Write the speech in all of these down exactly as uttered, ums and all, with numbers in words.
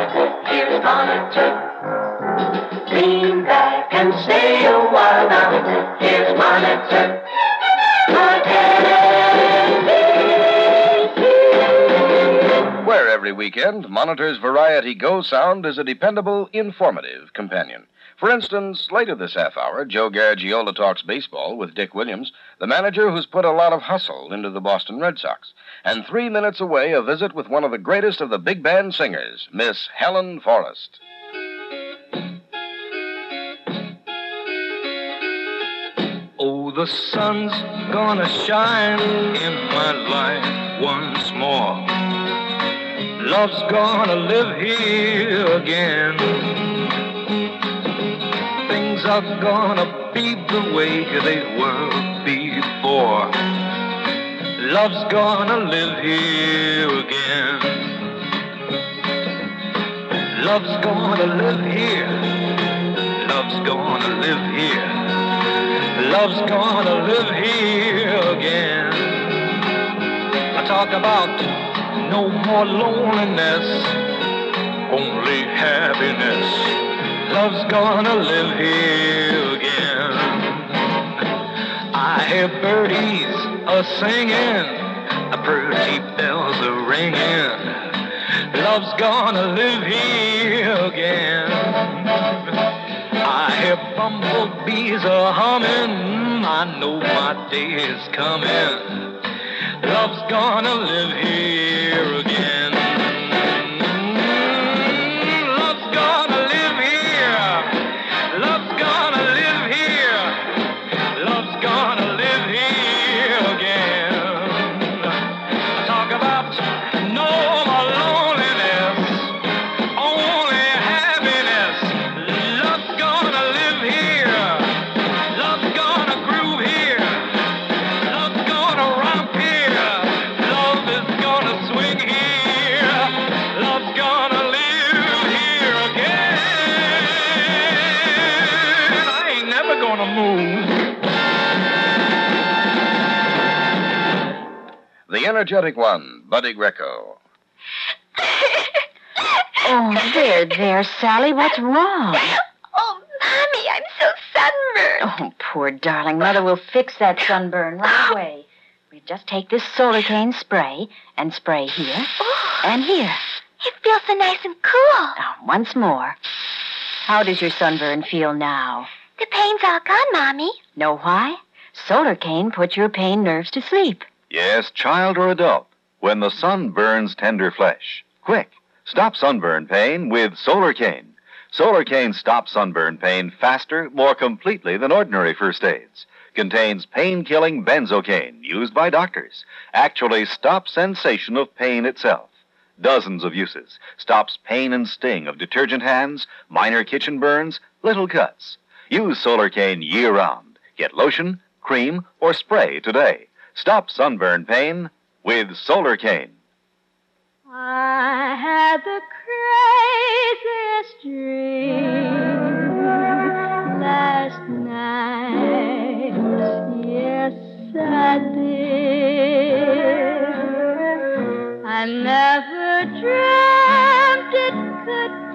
monitor, here's monitor. Lean back and stay a while now. Here's monitor. Where every weekend, Monitor's Variety Go sound is a dependable, informative companion. For instance, later this half hour, Joe Garagiola talks baseball with Dick Williams, the manager who's put a lot of hustle into the Boston Red Sox. And three minutes away, a visit with one of the greatest of the big band singers, Miss Helen Forrest. Oh, the sun's gonna shine in my life once more. Love's gonna live here again. Things are gonna be the way they were before. Love's gonna live here again. Love's gonna live here. Love's gonna live here. Love's gonna live here again. I talk about no more loneliness, only happiness. Love's gonna live here again. I hear birdies a-singing, pretty bells a-ringing. Love's gonna live here again. I hear bumblebees a-humming, I know my day is coming. Love's gonna live here again. Love's gonna live here. Love's gonna live here. Love's gonna live here again. I talk about no more loneliness, only happiness. Love's gonna live here. Love's gonna groove here. Love's gonna romp here. Love is gonna swing here. Love's gonna live here again. I ain't never gonna move. The energetic one, Buddy Greco. Oh, there, there, Sally. What's wrong? Oh, Mommy, I'm so sunburned. Oh, poor darling. Mother will fix that sunburn right away. We just take this Solar Cane spray and spray here Oh, and here. it feels so nice and cool. Now, once more. How does your sunburn feel now? The pain's all gone, Mommy. Know why? Solar Cane puts your pain nerves to sleep. Yes, child or adult, when the sun burns tender flesh. Quick, stop sunburn pain with Solar Cane. Solar Cane stops sunburn pain faster, more completely than ordinary first aids. Contains pain-killing benzocaine, used by doctors. Actually stops sensation of pain itself. Dozens of uses. Stops pain and sting of detergent hands, minor kitchen burns, little cuts. Use Solar Cane year-round. Get lotion, cream, or spray today. Stop sunburn pain with Solar Cane. I had the craziest dream last night. Yes, I did. I never dreamt it could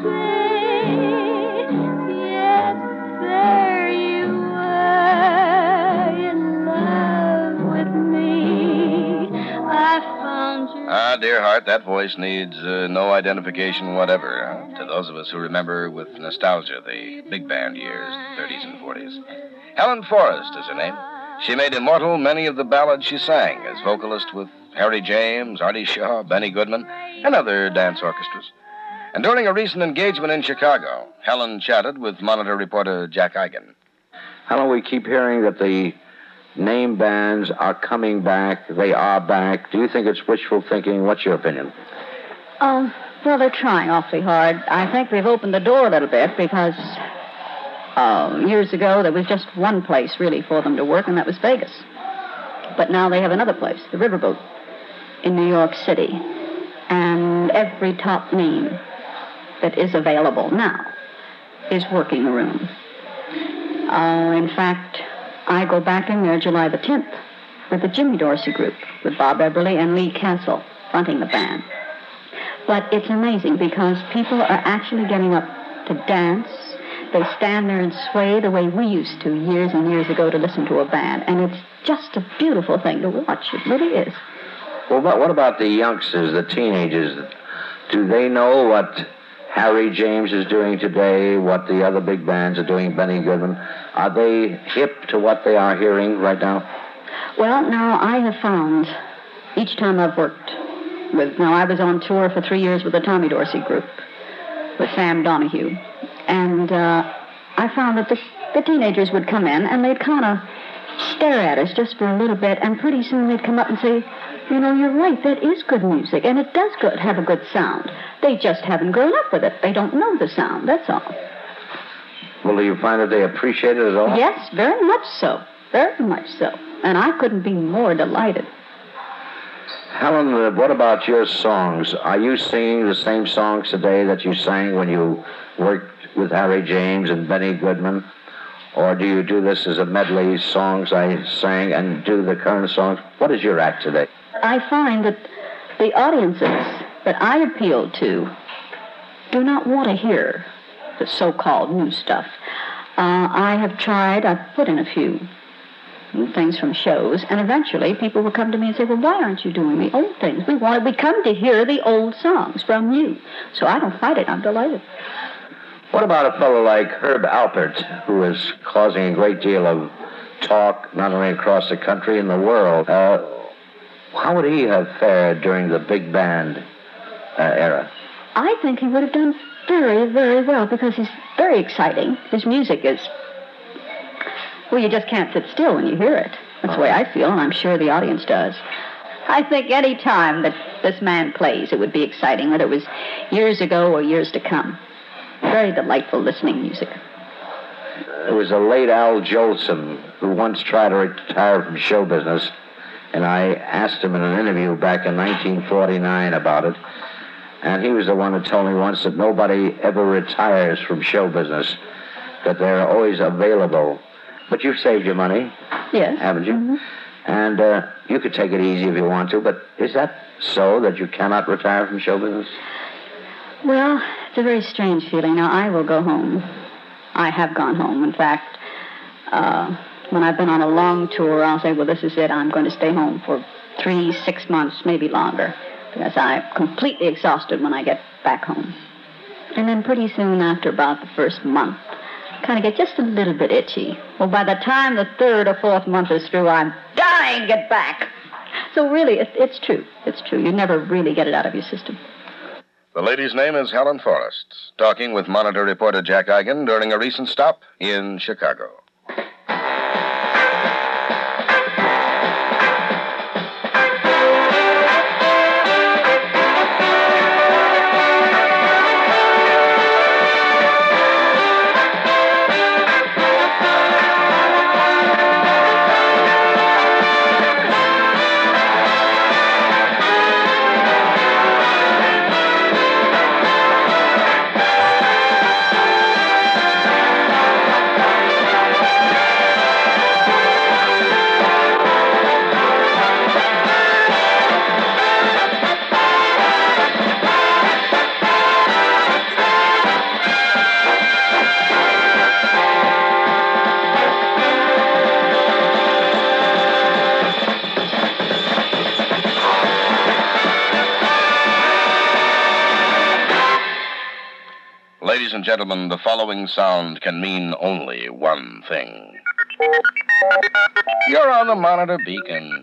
be. Yet there you were in love with me. I found you. Ah, dear heart, that voice needs uh, no identification whatever uh, to those of us who remember with nostalgia the big band years, the thirties and forties. Helen Forrest is her name. She made immortal many of the ballads she sang as vocalist with Harry James, Artie Shaw, Benny Goodman, and other dance orchestras. And during a recent engagement in Chicago, Helen chatted with Monitor reporter Jack Eigen. Helen, we keep hearing that the name bands are coming back. They are back. Do you think it's wishful thinking? What's your opinion? Um, well, they're trying awfully hard. I think they've opened the door a little bit because uh, years ago there was just one place really for them to work, and that was Vegas. But now they have another place, the Riverboat, in New York City. And every top name that is available now is working the room. Uh, in fact, I go back in there July the tenth with the Jimmy Dorsey Group, with Bob Eberly and Lee Castle fronting the band. But it's amazing because people are actually getting up to dance. They stand there and sway the way we used to years and years ago to listen to a band. And it's just a beautiful thing to watch. It really is. Well, but what about the youngsters, the teenagers? Do they know what Harry James is doing today, what the other big bands are doing, Benny Goodman? Are they hip to what they are hearing right now? Well, now, I have found each time I've worked with... Now, I was on tour for three years with the Tommy Dorsey Group with Sam Donahue. And uh, I found that the, the teenagers would come in and they'd kind of stare at us just for a little bit, and pretty soon they'd come up and say, you know, you're right, that is good music, and it does good, have a good sound. They just haven't grown up with it. They don't know the sound, that's all. Well, do you find that they appreciate it at all? Yes, very much so. Very much so. And I couldn't be more delighted. Helen, uh, what about your songs? Are you singing the same songs today that you sang when you worked with Harry James and Benny Goodman? Or do you do this as a medley, songs I sang, and do the current songs? What is your act today? I find that the audiences that I appeal to do not want to hear the so-called new stuff. Uh, I have tried, I've put in a few things from shows, and eventually people will come to me and say, well, why aren't you doing the old things? We want, we come to hear the old songs from you. So I don't fight it. I'm delighted. What about a fellow like Herb Alpert, who is causing a great deal of talk, not only across the country and the world? Uh, how would he have fared during the big band uh, era? I think he would have done very, very well, because he's very exciting. His music is... Well, you just can't sit still when you hear it. That's the way I feel, and I'm sure the audience does. I think any time that this man plays, it would be exciting, whether it was years ago or years to come. Very delightful listening music. There was a late Al Jolson who once tried to retire from show business, and I asked him in an interview back in nineteen forty-nine about it, and he was the one who told me once that nobody ever retires from show business, that they're always available. But you've saved your money, yes, haven't you? Mm-hmm. And uh, you could take it easy if you want to, but is that so, that you cannot retire from show business? Well, it's a very strange feeling. Now, I will go home. I have gone home. In fact, uh, when I've been on a long tour, I'll say, well, this is it. I'm going to stay home for three, six months, maybe longer, because I'm completely exhausted when I get back home. And then pretty soon after about the first month, kind of get just a little bit itchy. Well, by the time the third or fourth month is through, I'm dying to get back. So really, it, it's true. It's true. You never really get it out of your system. The lady's name is Helen Forrest, talking with Monitor reporter Jack Eigen during a recent stop in Chicago. Ladies and gentlemen, the following sound can mean only one thing. You're on the Monitor Beacon.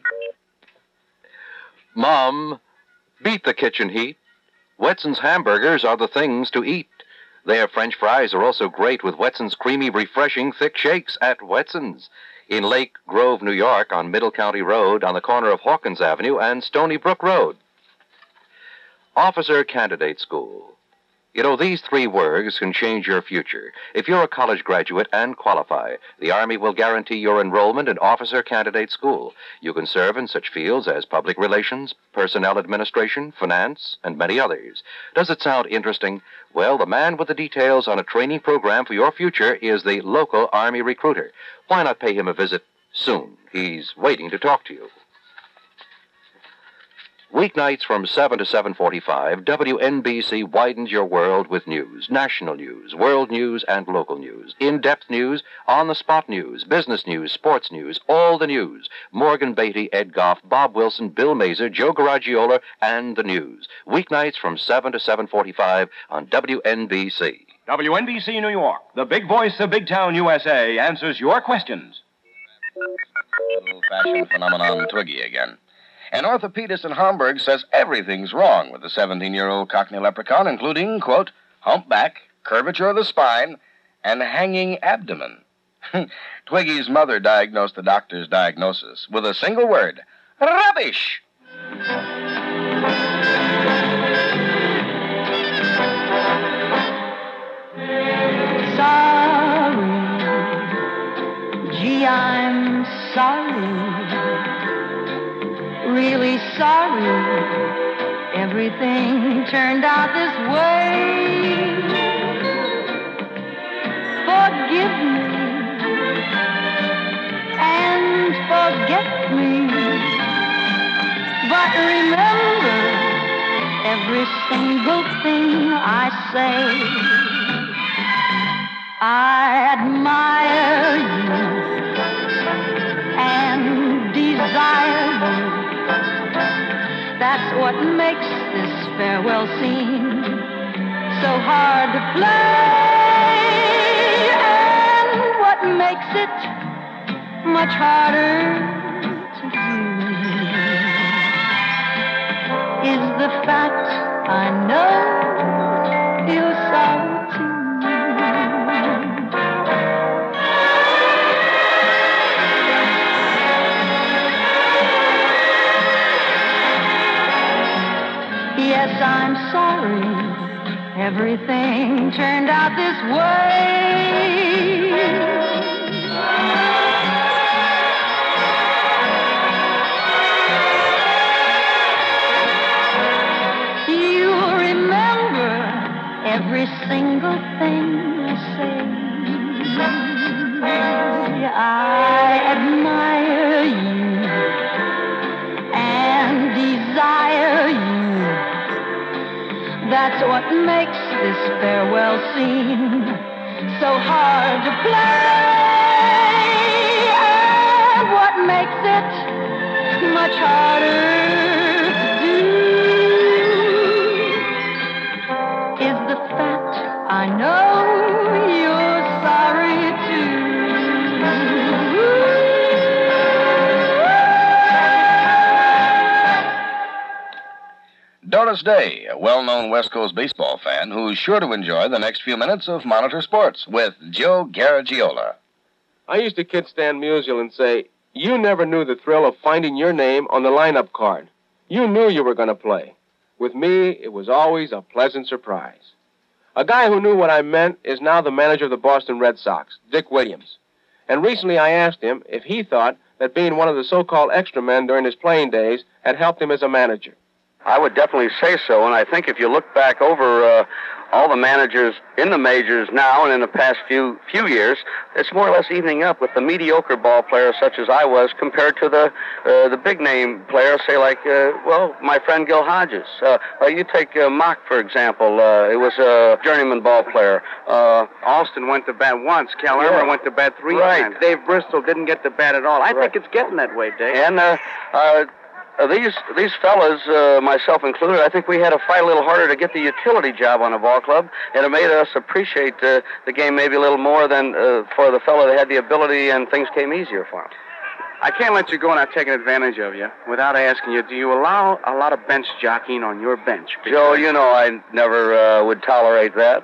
Mom, beat the kitchen heat. Wetson's hamburgers are the things to eat. Their French fries are also great with Wetson's creamy, refreshing, thick shakes at Wetson's in Lake Grove, New York, on Middle County Road on the corner of Hawkins Avenue and Stony Brook Road. Officer Candidate School. You know, these three words can change your future. If you're a college graduate and qualify, the Army will guarantee your enrollment in Officer Candidate School. You can serve in such fields as public relations, personnel administration, finance, and many others. Does it sound interesting? Well, the man with the details on a training program for your future is the local Army recruiter. Why not pay him a visit soon? He's waiting to talk to you. Weeknights from seven to seven forty-five, W N B C widens your world with news. National news, world news, and local news. In-depth news, on-the-spot news, business news, sports news, all the news. Morgan Beatty, Ed Goff, Bob Wilson, Bill Mazer, Joe Garagiola, and the news. Weeknights from seven to seven forty-five on W N B C. W N B C New York, the big voice of Big Town U S A, answers your questions. Old-fashioned phenomenon Twiggy again. An orthopedist in Hamburg says everything's wrong with the seventeen-year-old Cockney leprechaun, including, quote, humpback, curvature of the spine, and hanging abdomen. Twiggy's mother diagnosed the doctor's diagnosis with a single word, rubbish. Sorry, gee, I'm sorry. Really sorry everything turned out this way. Forgive me and forget me, but remember every single thing I say. I admire you and desire you. That's what makes this farewell scene so hard to play, and what makes it much harder to do is the fact I know you're sorry too. Yes, I'm sorry everything turned out this way. You remember every single thing you say. I admire you and desire you. That's what makes this farewell scene so hard to play, and what makes it much harder to do is the fact I know you're sorry too. Doris Day, a well-known West Coast baseball fan who's sure to enjoy the next few minutes of Monitor Sports with Joe Garagiola. I used to kid Stan Musial and say, you never knew the thrill of finding your name on the lineup card. You knew you were going to play. With me, it was always a pleasant surprise. A guy who knew what I meant is now the manager of the Boston Red Sox, Dick Williams. And recently I asked him if he thought that being one of the so-called extra men during his playing days had helped him as a manager. I would definitely say so, and I think if you look back over uh, all the managers in the majors now and in the past few few years, it's more or less evening up with the mediocre ball players such as I was compared to the uh, the big name players, say like uh, well, my friend Gil Hodges. Uh, uh, you take uh, Mock for example. Uh, it was a journeyman ball player. Uh, Alston went to bat once. Cal yeah. Irmer went to bat three right. times. Dave Bristol didn't get to bat at all. I right. think it's getting that way, Dave. And uh, uh, Uh, these these fellas, uh, myself included, I think we had to fight a little harder to get the utility job on a ball club, and it made us appreciate uh, the game maybe a little more than uh, for the fellow that had the ability and things came easier for him. I can't let you go without taking advantage of you. Without asking you, do you allow a lot of bench jockeying on your bench? Because... Joe, you know I never uh, would tolerate that.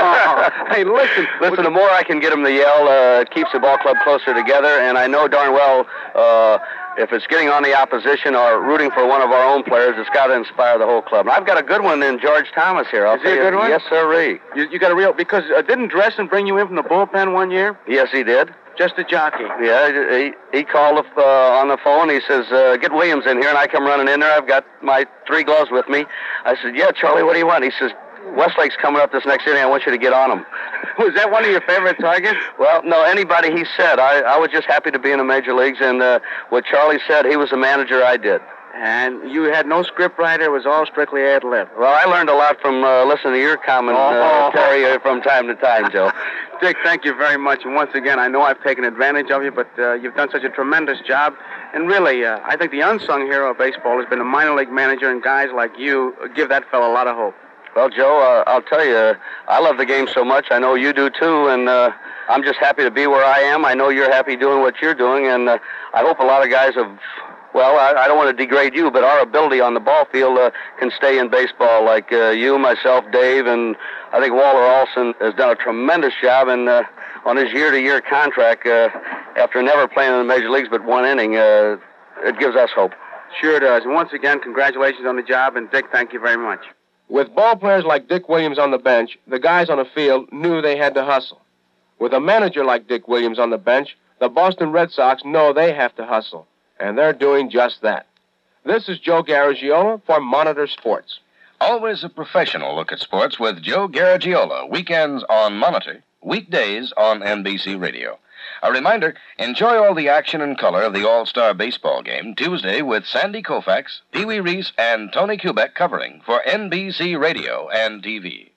oh, hey, listen. Listen, the more I can get them to yell, uh, it keeps the ball club closer together, and I know darn well... Uh, If it's getting on the opposition or rooting for one of our own players, it's got to inspire the whole club. And I've got a good one in George Thomas here. I'll Is he a good you, one? Yes, sirree. You, you got a real... Because uh, didn't Dressen bring you in from the bullpen one year? Yes, he did. Just a jockey. Yeah, he, he called uh, on the phone. He says, uh, get Williams in here, and I come running in there. I've got my three gloves with me. I said, yeah, Charlie, what do you want? He says, Westlake's coming up this next inning. I want you to get on him. Was that one of your favorite targets? Well, no, anybody he said. I, I was just happy to be in the major leagues, and uh, what Charlie said, he was the manager, I did. And you had no script writer. It was all strictly ad lib. Well, I learned a lot from uh, listening to your commentary uh, from time to time, Joe. Dick, thank you very much. And once again, I know I've taken advantage of you, but uh, you've done such a tremendous job. And really, uh, I think the unsung hero of baseball has been a minor league manager, and guys like you give that fellow a lot of hope. Well, Joe, uh, I'll tell you, I love the game so much. I know you do, too, and uh, I'm just happy to be where I am. I know you're happy doing what you're doing, and uh, I hope a lot of guys have... Well, I, I don't want to degrade you, but our ability on the ball field uh, can stay in baseball, like uh, you, myself, Dave, and I think Walter Olson has done a tremendous job in, uh, on his year-to-year contract uh, after never playing in the major leagues but one inning. Uh, it gives us hope. Sure does. And once again, congratulations on the job, and Dick, thank you very much. With ball players like Dick Williams on the bench, the guys on the field knew they had to hustle. With a manager like Dick Williams on the bench, the Boston Red Sox know they have to hustle. And they're doing just that. This is Joe Garagiola for Monitor Sports. Always a professional look at sports with Joe Garagiola. Weekends on Monitor, weekdays on N B C Radio. A reminder, enjoy all the action and color of the All-Star Baseball game Tuesday with Sandy Koufax, Pee Wee Reese, and Tony Kubek covering for N B C Radio and T V.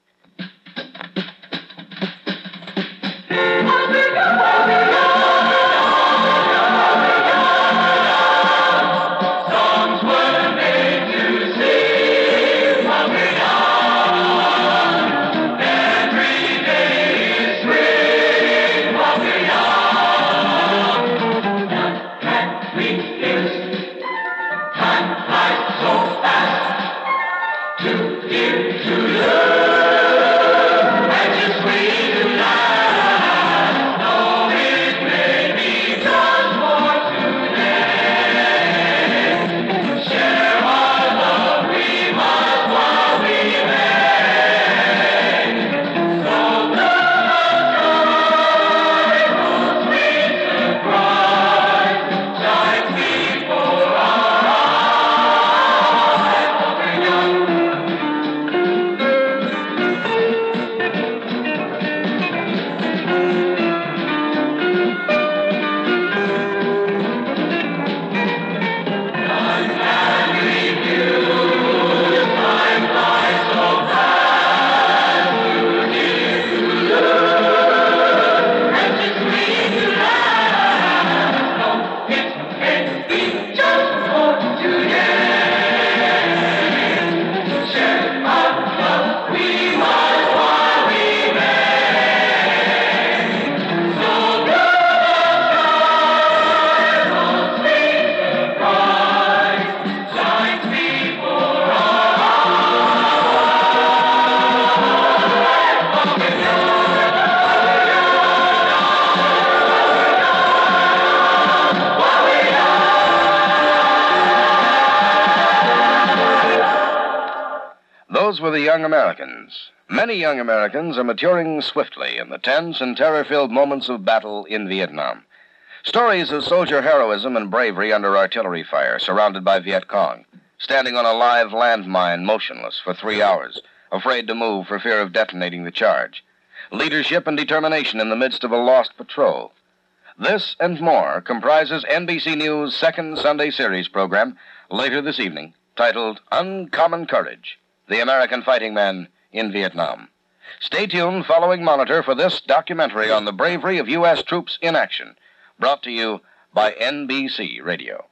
Those were the young Americans. Many young Americans are maturing swiftly in the tense and terror-filled moments of battle in Vietnam. Stories of soldier heroism and bravery under artillery fire, surrounded by Viet Cong, standing on a live landmine motionless for three hours, afraid to move for fear of detonating the charge. Leadership and determination in the midst of a lost patrol. This and more comprises N B C News' second Sunday series program later this evening, titled Uncommon Courage, the American Fighting Men in Vietnam. Stay tuned following Monitor for this documentary on the bravery of U S troops in action, brought to you by N B C Radio.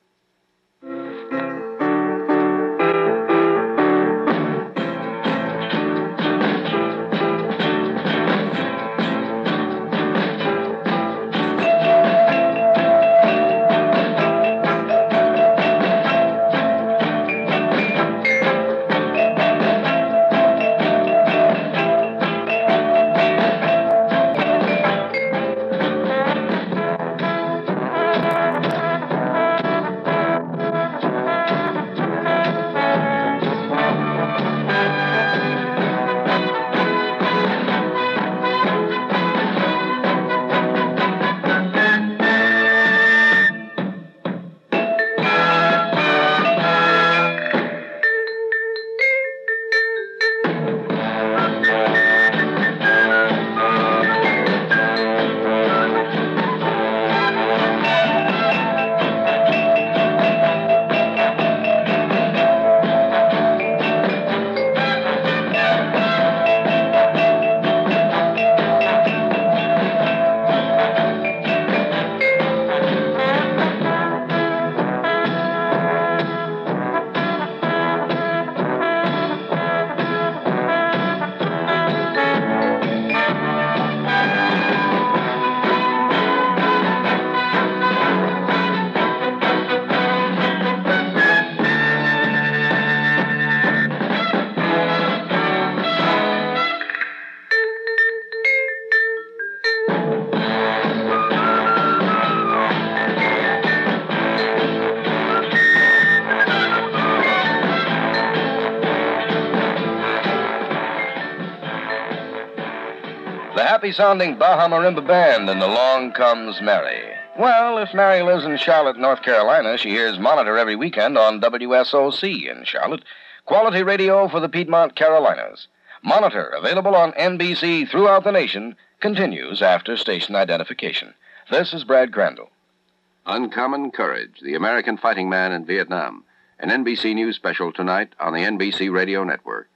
happy-sounding Baja Marimba Band and Along Comes Mary. Well, if Mary lives in Charlotte, North Carolina, she hears Monitor every weekend on W S O C in Charlotte, quality radio for the Piedmont Carolinas. Monitor, available on N B C throughout the nation, continues after station identification. This is Brad Crandall. Uncommon Courage, the American fighting man in Vietnam. An N B C News special tonight on the N B C Radio Network.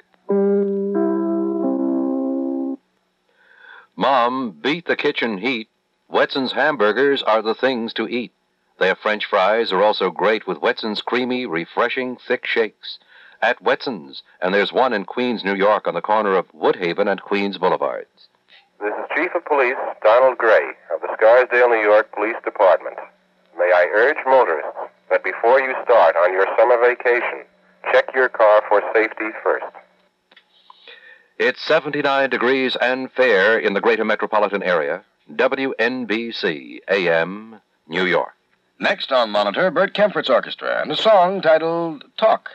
Mom, beat the kitchen heat. Wetson's hamburgers are the things to eat. Their French fries are also great with Wetson's creamy, refreshing, thick shakes. At Wetson's, and there's one in Queens, New York, on the corner of Woodhaven and Queens Boulevards. This is Chief of Police Donald Gray of the Scarsdale, New York Police Department. May I urge motorists that before you start on your summer vacation, check your car for safety first. It's seventy-nine degrees and fair in the greater metropolitan area. W N B C, A M, New York. Next on Monitor, Bert Kempert's orchestra and a song titled Talk.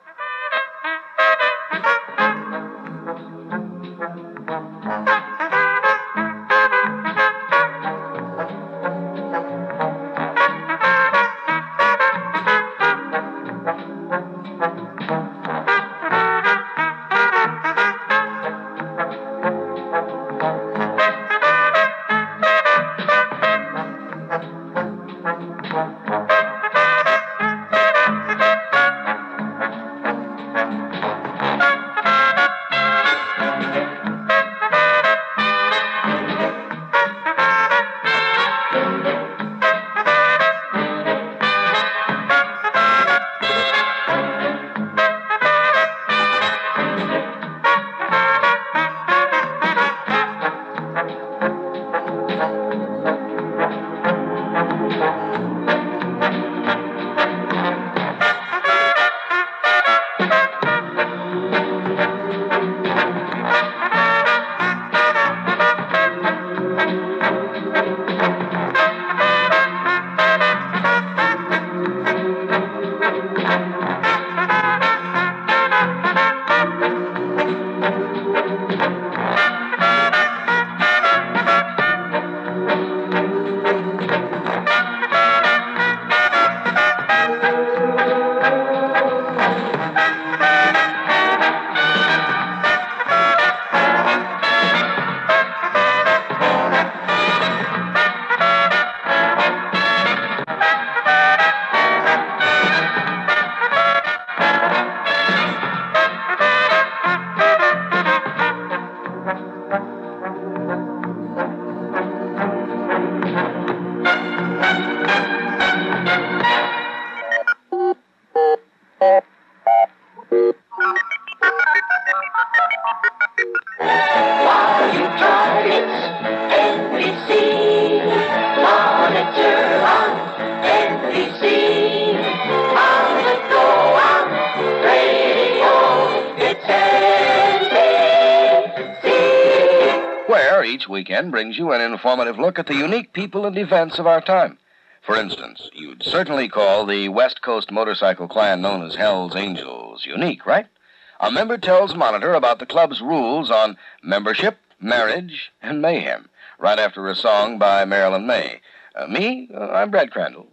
Each weekend brings you an informative look at the unique people and events of our time. For instance, you'd certainly call the West Coast motorcycle clan known as Hell's Angels unique, right? A member tells Monitor about the club's rules on membership, marriage, and mayhem, right after a song by Marilyn May. Uh, me, uh, I'm Brad Crandall.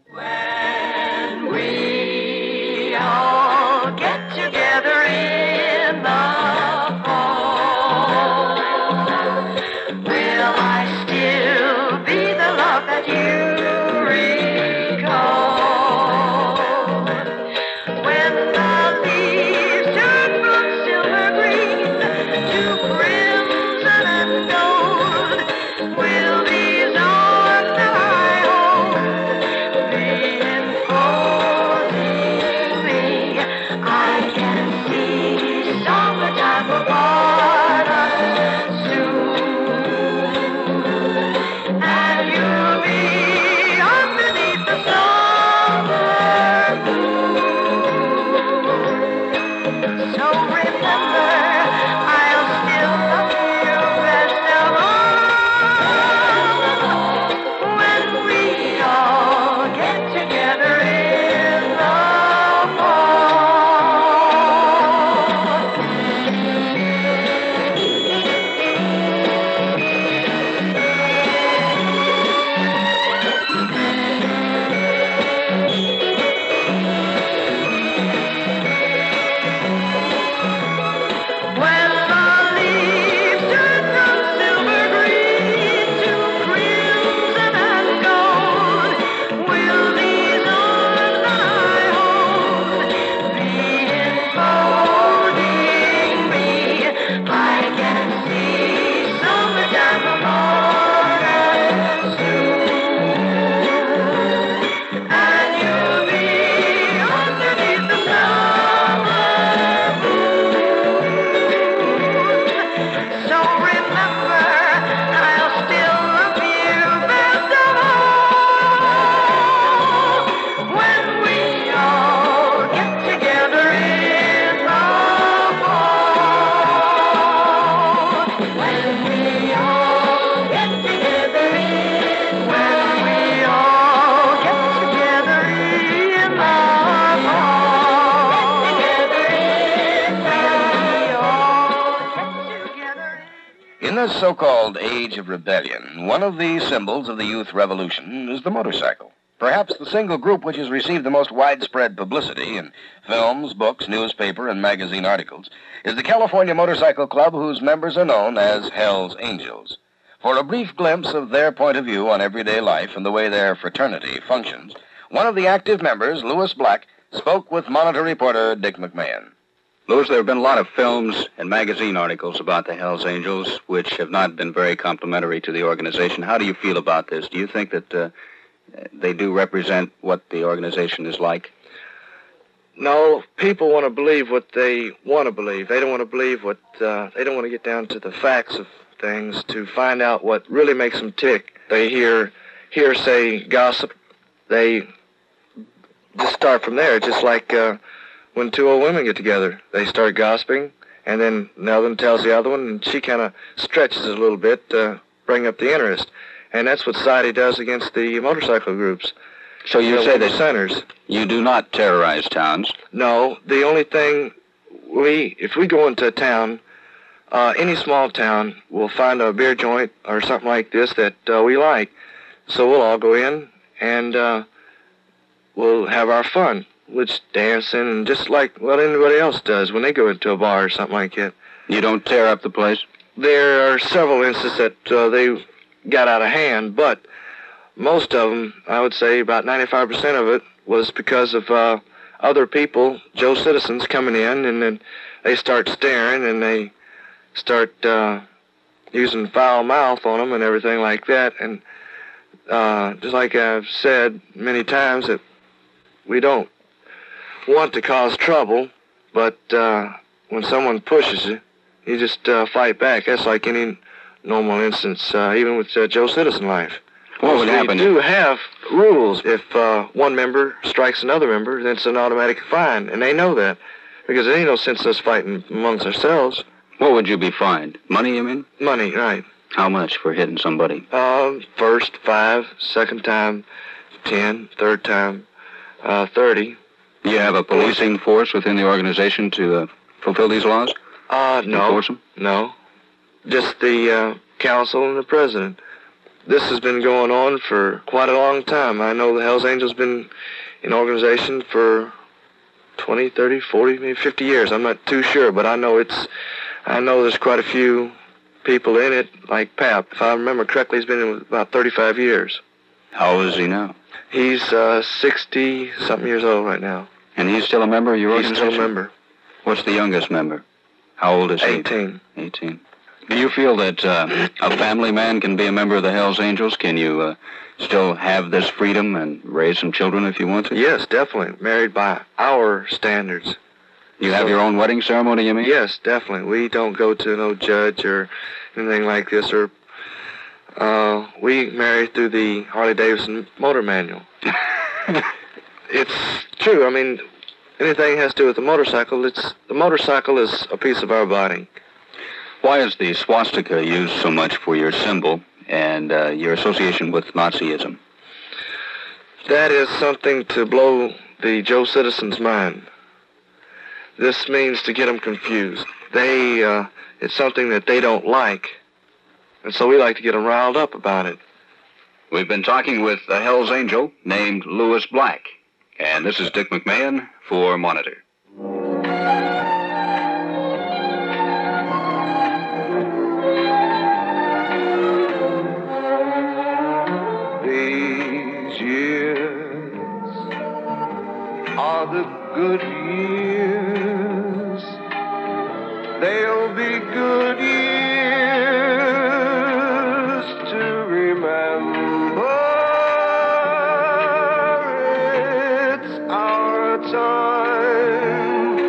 When we all get together in the this so-called age of rebellion, one of the symbols of the youth revolution is the motorcycle. Perhaps the single group which has received the most widespread publicity in films, books, newspaper, and magazine articles is the California Motorcycle Club, whose members are known as Hell's Angels. For a brief glimpse of their point of view on everyday life and the way their fraternity functions, one of the active members, Louis Black, spoke with Monitor reporter Dick McMahon. Louis, there have been a lot of films and magazine articles about the Hells Angels, which have not been very complimentary to the organization. How do you feel about this? Do you think that uh, they do represent what the organization is like? No, people want to believe what they want to believe. They don't want to believe what, uh, they don't want to get down to the facts of things to find out what really makes them tick. They hear hearsay gossip. They just start from there, just like uh, when two old women get together. They start gossiping, and then the other one tells the other one, and she kind of stretches it a little bit to bring up the interest. And that's what society does against the motorcycle groups. So you The say that centers. you do not terrorize towns? No, the only thing we, if we go into a town, uh, any small town, we'll find a beer joint or something like this that uh, we like. So we'll all go in and uh, we'll have our fun. We'll just dancing and just like what anybody else does when they go into a bar or something like that. You don't tear up the place? There are several instances that uh, they got out of hand, but most of them, I would say about ninety-five percent of it, was because of uh, other people, Joe citizens, coming in, and then they start staring, and they start uh, using foul mouth on them and everything like that. And uh, just like I've said many times, that we don't want to cause trouble, but uh, when someone pushes you, you just uh, fight back. That's like any normal instance, uh, even with uh, Joe citizen life. What would happen? We do have rules. If uh, one member strikes another member, then it's an automatic fine, and they know that, because there ain't no sense us fighting amongst ourselves. What would you be fined? Money, you mean? Money, right. How much for hitting somebody? Uh, first, five. Second time, ten. Third time, uh, thirty. Do you have a policing force within the organization to uh, fulfill these laws? Uh, no. Enforce them? No. Just the uh, council and the president. This has been going on for quite a long time. I know the Hells Angels been in organization for twenty, thirty, forty, maybe fifty years. I'm not too sure, but I know it's, I know there's quite a few people in it, like Pap. If I remember correctly, he's been in about thirty-five years. How old is he now? He's uh, sixty-something years old right now. And he's still a member of your He's organization? still a member. What's the youngest member? How old is he? eighteen. eighteen. Do you feel that uh, a family man can be a member of the Hells Angels? Can you uh, still have this freedom and raise some children if you want to? Yes, definitely. Married by our standards. You have your own wedding ceremony, you mean? Yes, definitely. We don't go to no judge or anything like this. Or uh, we marry through the Harley-Davidson motor manual. It's true. I mean, anything has to do with the motorcycle, it's the motorcycle is a piece of our body. Why is the swastika used so much for your symbol and uh, your association with Nazism? That is something to blow the Joe citizens' mind. This means to get them confused. They, uh, it's something that they don't like, and so we like to get them riled up about it. We've been talking with a Hells Angel named Louis Black, and this is Dick McMahon for Monitor. These years are the good years. They'll be good years to remember. It's our time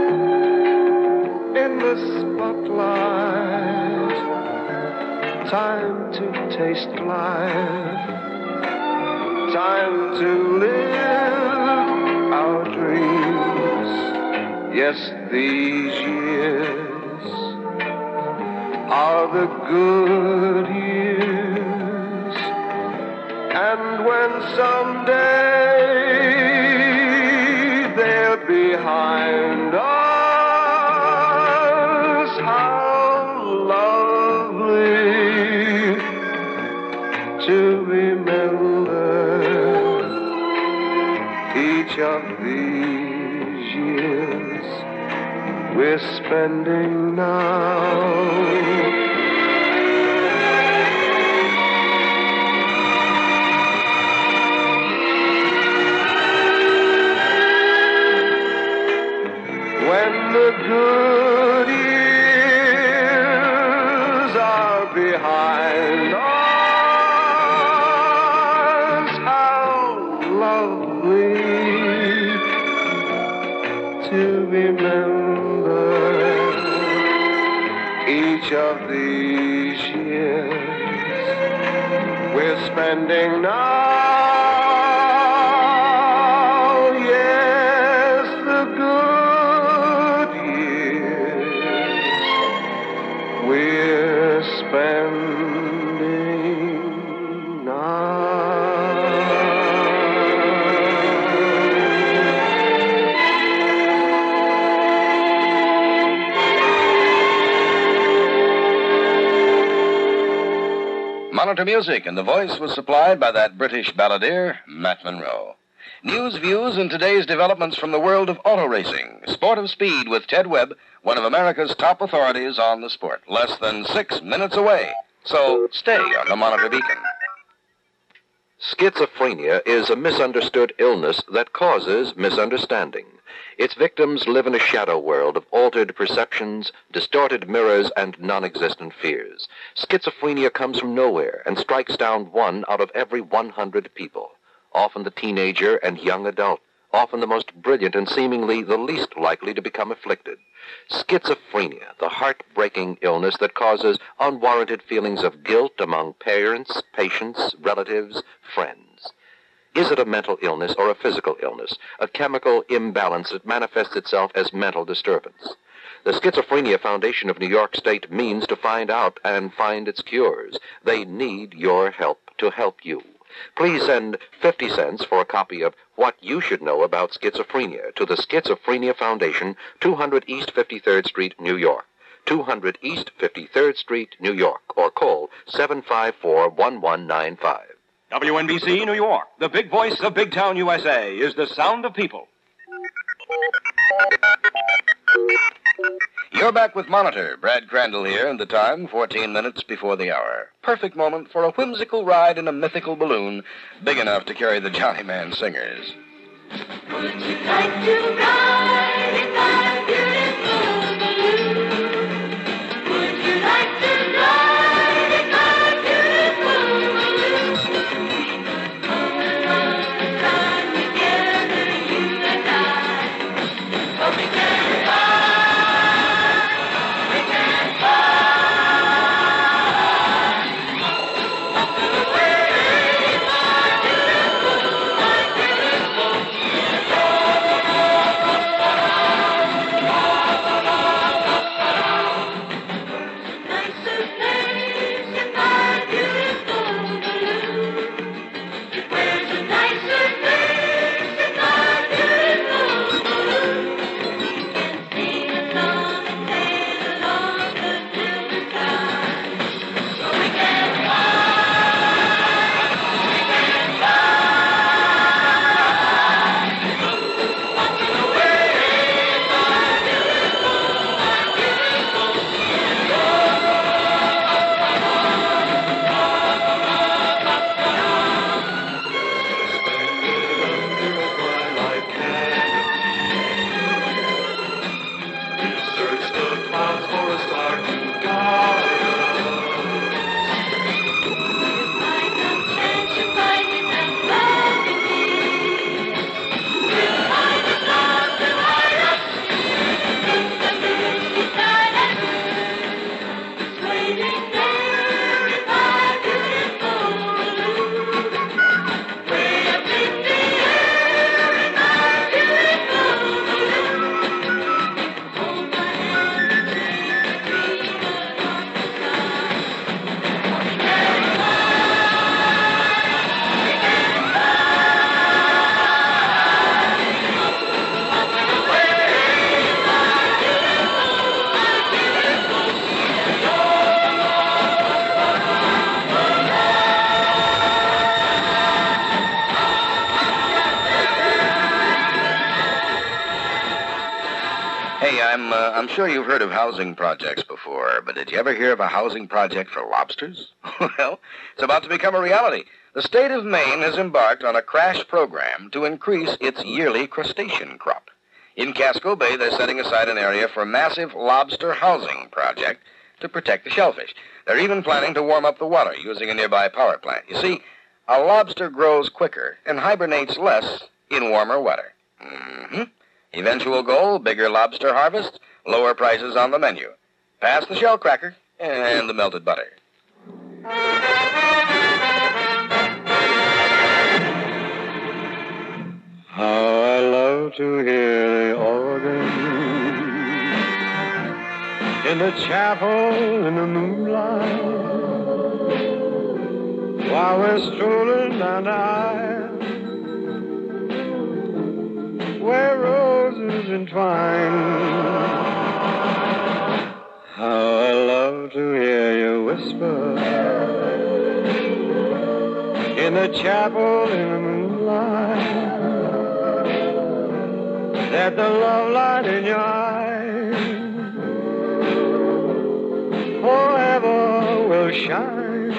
in the spotlight. Time to taste life. Time to live our dreams. Yes, these years are the good years. And when someday they're behind us, how lovely we're spending now. When the good years are behind us, how lovely to remember each of these years we're spending now. Yes, the good we're spending now. Monitor music, and the voice was supplied by that British balladeer, Matt Monroe. News, views, and today's developments from the world of auto racing. Sport of Speed with Ted Webb, one of America's top authorities on the sport. Less than six minutes away. So stay on the Monitor Beacon. Schizophrenia is a misunderstood illness that causes misunderstanding. Its victims live in a shadow world of altered perceptions, distorted mirrors, and non-existent fears. Schizophrenia comes from nowhere and strikes down one out of every one hundred people. Often the teenager and young adult, often the most brilliant and seemingly the least likely to become afflicted. Schizophrenia, the heartbreaking illness that causes unwarranted feelings of guilt among parents, patients, relatives, friends. Is it a mental illness or a physical illness, a chemical imbalance that manifests itself as mental disturbance? The Schizophrenia Foundation of New York State means to find out and find its cures. They need your help to help you. Please send fifty cents for a copy of What You Should Know About Schizophrenia to the Schizophrenia Foundation, two hundred East fifty-third Street, New York. two hundred East fifty-third Street, New York, or call seven five four, one one nine five. W N B C, New York. The big voice of Big Town, U S A, is the sound of people. You're back with Monitor. Brad Crandall here, and the time, fourteen minutes before the hour. Perfect moment for a whimsical ride in a mythical balloon big enough to carry the Johnny Man singers. Would you like to ride in my beautiful balloon? Would you like to ride in my beautiful balloon? All along the time together, you and I. Oh, we can fly, we can fly. Away, my beautiful, my beautiful. Say, I'm uh, I'm sure you've heard of housing projects before, but did you ever hear of a housing project for lobsters? Well, it's about to become a reality. The state of Maine has embarked on a crash program to increase its yearly crustacean crop. In Casco Bay, they're setting aside an area for a massive lobster housing project to protect the shellfish. They're even planning to warm up the water using a nearby power plant. You see, a lobster grows quicker and hibernates less in warmer weather. Mm-hmm. Eventual goal, bigger lobster harvest, lower prices on the menu. Pass the shell cracker and the melted butter. How I love to hear the organ in the chapel in the moonlight while we're strolling down the aisle where roses entwine. How I love to hear you whisper in the chapel in the moonlight that the love light in your eyes forever will shine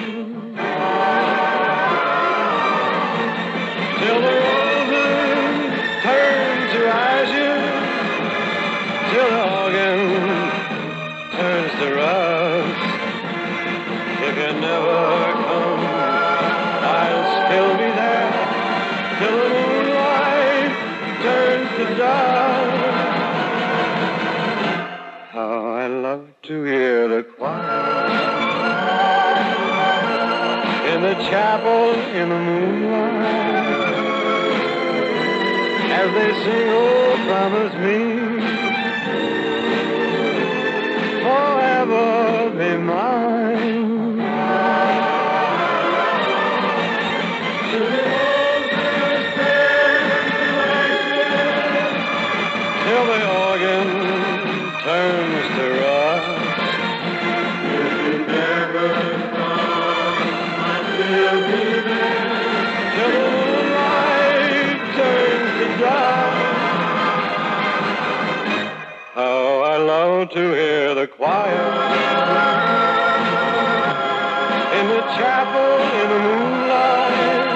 till the roses turn to ashes, till the organ turns to rust. If you never come, I'll still be there till the moonlight turns to dust. How I love to hear the choir in the chapel in the moonlight as they sing, oh, promise me forever be mine. Till the organ turns to rust. If you never come, I'll still be there till the moonlight turns to dust. How I love to hear the choir in the chapel in the moonlight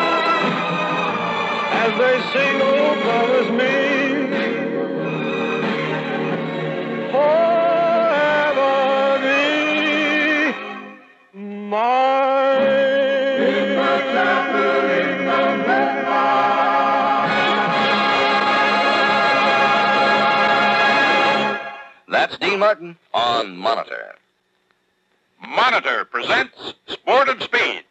as they sing, oh, promise me forever be mine. In the chapel in the moonlight. That's Dean Martin on Monitor. Monitor presents Sport of Speed.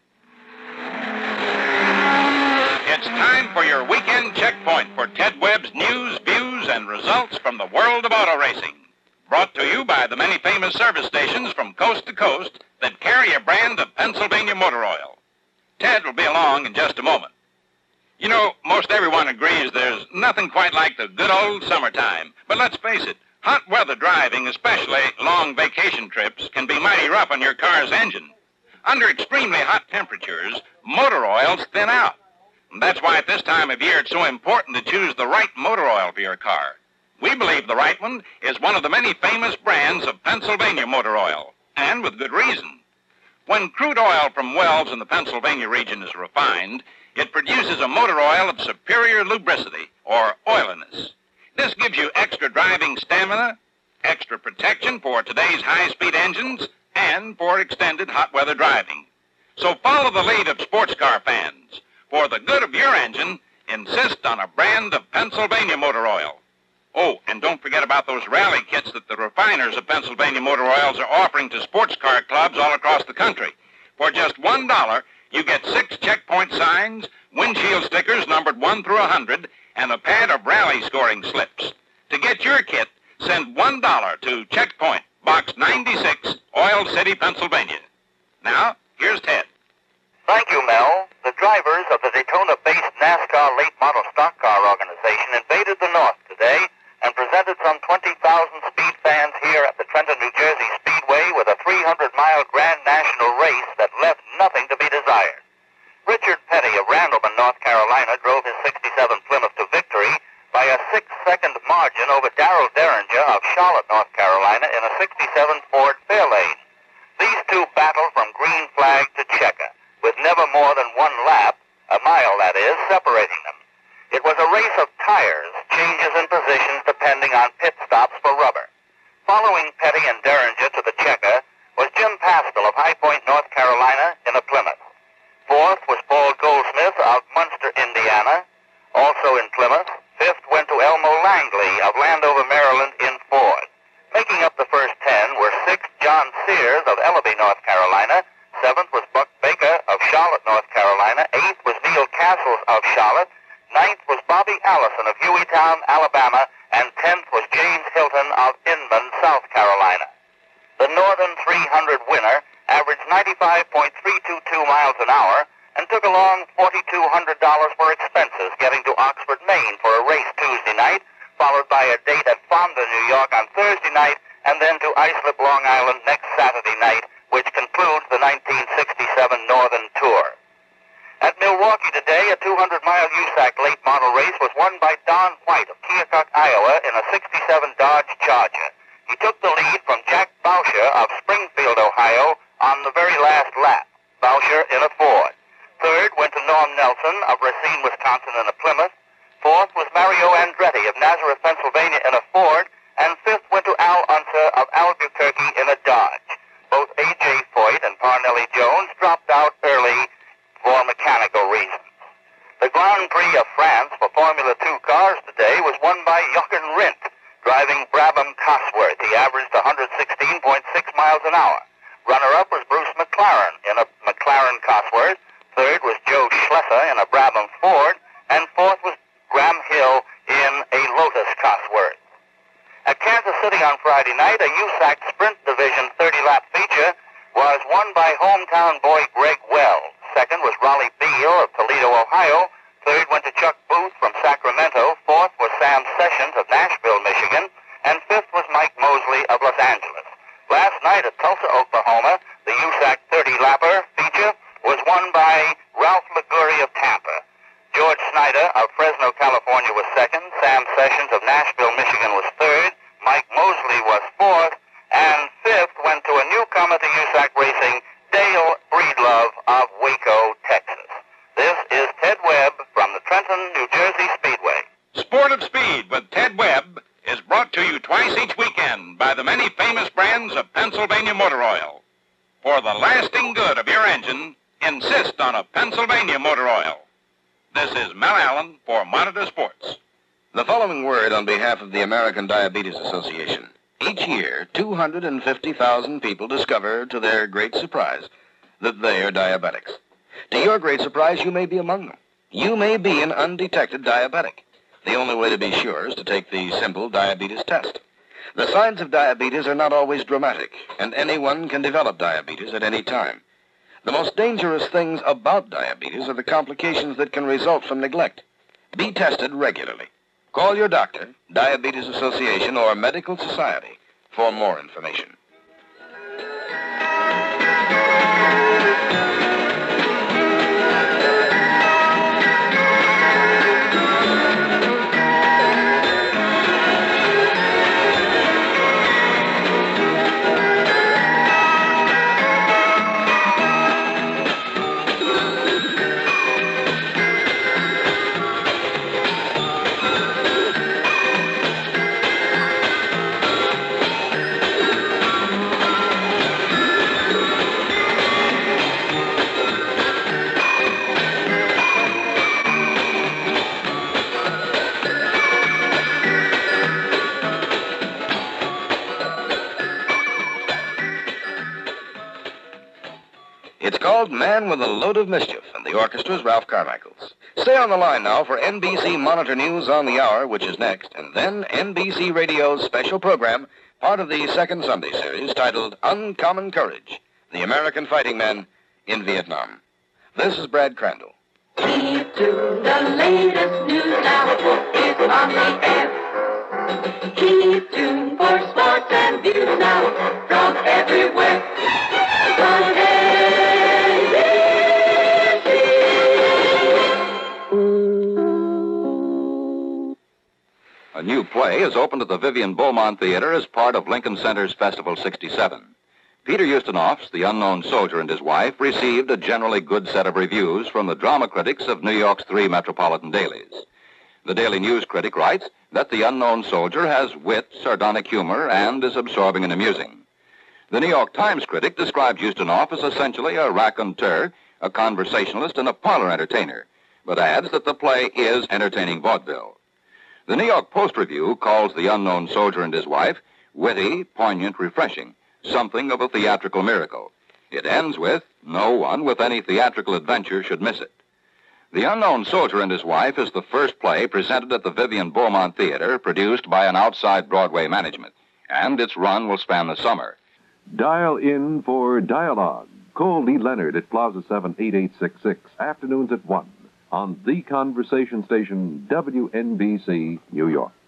It's time for your weekend checkpoint for Ted Webb's news, views, and results from the world of auto racing. Brought to you by the many famous service stations from coast to coast that carry a brand of Pennsylvania motor oil. Ted will be along in just a moment. You know, most everyone agrees there's nothing quite like the good old summertime. But let's face it, hot weather driving, especially long vacation trips, can be mighty rough on your car's engine. Under extremely hot temperatures, motor oils thin out. And that's why at this time of year it's so important to choose the right motor oil for your car. We believe the right one is one of the many famous brands of Pennsylvania motor oil, and with good reason. When crude oil from wells in the Pennsylvania region is refined, it produces a motor oil of superior lubricity, or oiliness. This gives you extra driving stamina, extra protection for today's high-speed engines, and for extended hot weather driving. So follow the lead of sports car fans. For the good of your engine, insist on a brand of Pennsylvania motor oil. Oh, and don't forget about those rally kits that the refiners of Pennsylvania motor oils are offering to sports car clubs all across the country. For just one dollar, you get six checkpoint signs, windshield stickers numbered one through a hundred, and a pad of rally scoring slips. To get your kit, send one dollar to Checkpoint, Box ninety-six, Oil City, Pennsylvania. Now, here's Ted. Thank you, Mel. The drivers of the Daytona-based NASCAR late model stock car organization invaded the North today and presented some twenty thousand speed fans here at the Trenton, New Jersey Speedway with a three hundred mile Grand National race that left nothing to be desired. Richard Petty of Randleman, North Carolina, drove his sixty-seven Plymouth to victory by a six second margin over Darrell Derringer of Charlotte, North Carolina, in a sixty-seven Ford Fairlane. These two battled from green flag to checker, with never more than one lap, a mile that is, separating them. It was a race of tires, changes in positions depending on pit stops for rubber. Following Petty and Derringer to the checker was Jim Pastel of High Point, North Carolina, in a Plymouth. Fourth was Paul Goldsmith of Munster, Indiana, also in Plymouth. Fifth went to Elmo Langley of Landover, Maryland, in Ford. Making up the first ten were sixth John Sears of Ellaby, North Carolina. Seventh was Buck Baker of Charlotte, North Carolina. Eighth was Neil Castles of Charlotte. Ninth was Bobby Allison of Hueytown, Alabama. And tenth was James Hilton of Inman, South Carolina. The Northern three hundred winner averaged ninety-five point three two two miles an hour and took along four thousand two hundred dollars for expenses getting to Oxford, Maine for a race Tuesday night, followed by a date at Fonda, New York on Thursday night, and then to Islip, Long Island next Saturday night, which concludes the nineteen sixty-seven Northern Tour. At Milwaukee today, a two hundred mile U S A C late model race was won by Don White of Keokuk, Iowa, in a sixty-seven Dodge Charger. He took the lead from Jack Boucher of Springfield, Ohio, on the very last lap. Boucher in a Ford. Third went to Norm Nelson of Racine, Wisconsin, in a Plymouth. Fourth was Mario Andretti of Nazareth, Pennsylvania, in a Ford. And fifth went to Al Unser of Albuquerque in a Dodge. Both A J Foyt and Parnelli Jones dropped out early for mechanical reasons. The Grand Prix of France for Formula Two cars today was won by Jochen Rindt, driving Brabham Cosworth. He averaged one hundred sixteen point six miles an hour. Runner-up was Bruce McLaren in a McLaren Cosworth. Third was Joe Schlesser in a Brabham Ford. And fourth was Graham Hill in a Lotus Cosworth. At Kansas City on Friday night, a U S A C Sprint Division thirty lap feature was won by hometown boy Greg Wells. Second was Raleigh Beal of Toledo, Ohio. Third went to Chuck Booth from Sacramento. Fourth was Sam Sessions of Nashville, Michigan. And fifth was Mike Mosley of Los Angeles. Last night at Tulsa, Oklahoma, the U S A C thirty lapper feature was won by Ralph Liguri of Tampa. George Snyder of Fresno, California was second. Sam Sessions of Nashville, Michigan was third. Mike Mosley was fourth. And fifth went to a newcomer to U S A C racing, Dale Breedlove of Waco, Texas. This is Ted Webb from the Trenton, New Jersey Speedway. Sport of Speed with Ted Webb is brought to you twice each weekend by the many famous brands of Pennsylvania motor oil. For the lasting good of your engine, insist on a Pennsylvania motor oil. This is Mel Allen for Monitor Sports. The following word on behalf of the American Diabetes Association. Each year, two hundred fifty thousand people discover, to their great surprise, that they are diabetics. To your great surprise, you may be among them. You may be an undetected diabetic. The only way to be sure is to take the simple diabetes test. The signs of diabetes are not always dramatic, and anyone can develop diabetes at any time. The most dangerous things about diabetes are the complications that can result from neglect. Be tested regularly. Call your doctor, Diabetes Association, or Medical Society for more information. It's called Man with a Load of Mischief, and the orchestra's Ralph Carmichael's. Stay on the line now for N B C Monitor News on the Hour, which is next, and then N B C Radio's special program, part of the second Sunday series, titled Uncommon Courage, the American Fighting Men in Vietnam. This is Brad Crandall. Keep to the latest news now. It's on the air. Keep tuned for sports and views now from everywhere. From N B C. A new port play is opened at the Vivian Beaumont Theater as part of Lincoln Center's Festival sixty-seven. Peter Ustinov's The Unknown Soldier and His Wife received a generally good set of reviews from the drama critics of New York's three metropolitan dailies. The Daily News critic writes that The Unknown Soldier has wit, sardonic humor, and is absorbing and amusing. The New York Times critic described Ustinov as essentially a raconteur, a conversationalist, and a parlor entertainer, but adds that the play is entertaining vaudeville. The New York Post Review calls The Unknown Soldier and His Wife witty, poignant, refreshing, something of a theatrical miracle. It ends with, no one with any theatrical adventure should miss it. The Unknown Soldier and His Wife is the first play presented at the Vivian Beaumont Theater, produced by an outside Broadway management, and its run will span the summer. Dial in for Dialogue. Call Lee Leonard at Plaza seven eight eight six six, afternoons at one, on the conversation station W N B C, New York.